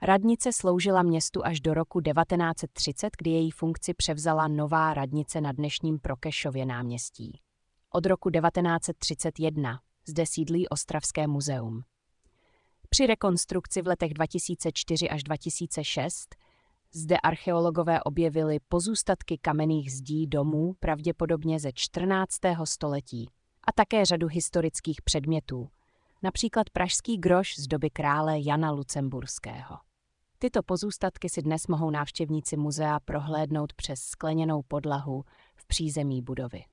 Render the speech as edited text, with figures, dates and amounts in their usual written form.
Radnice sloužila městu až do roku 1930, kdy její funkci převzala nová radnice na dnešním Prokešově náměstí. Od roku 1931 zde sídlí Ostravské muzeum. Při rekonstrukci v letech 2004 až 2006 zde archeologové objevili pozůstatky kamenných zdí domů pravděpodobně ze 14. století a také řadu historických předmětů, například pražský groš z doby krále Jana Lucemburského. Tyto pozůstatky si dnes mohou návštěvníci muzea prohlédnout přes skleněnou podlahu v přízemí budovy.